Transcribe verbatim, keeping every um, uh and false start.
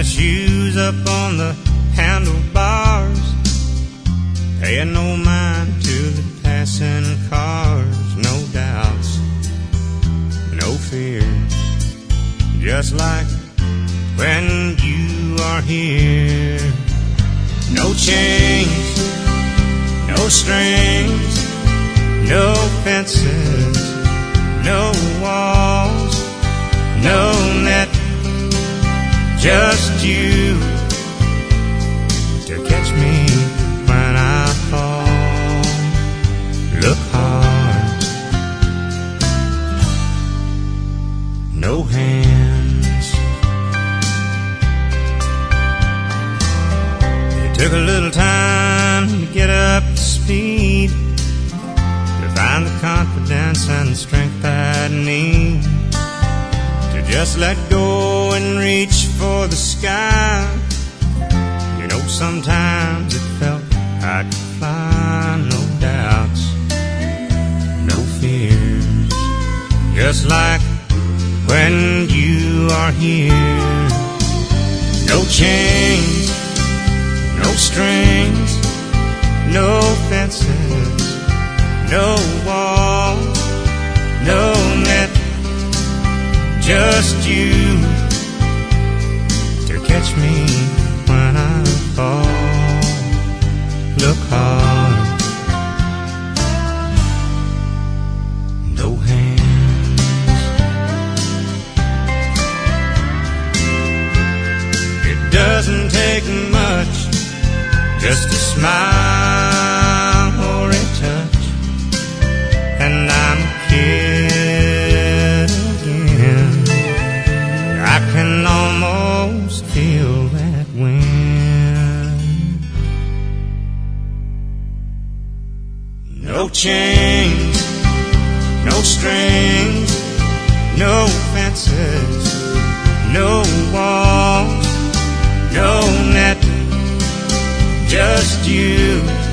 Tennis shoes up on the handlebars, paying no mind to the passing cars. No doubts, no fears, just like when you are here. No chains, no strings, no fences, no walls, no net, just you to catch me when I fall. Look hard, no hands. It took a little time to get up to speed, to find the confidence and the strength I need, to just let go and reach for the sky. You know, sometimes it felt I could fly. No doubts, no fears, just like when you are here. No chains, no strings, no fences, no walls, no net, just you to catch me when I fall. Look hard, no hands. It doesn't take much, just a smile or a touch, and I'm a kid again. I can almost feel that wind. No chains, no strings, no fences, no walls, no net, just you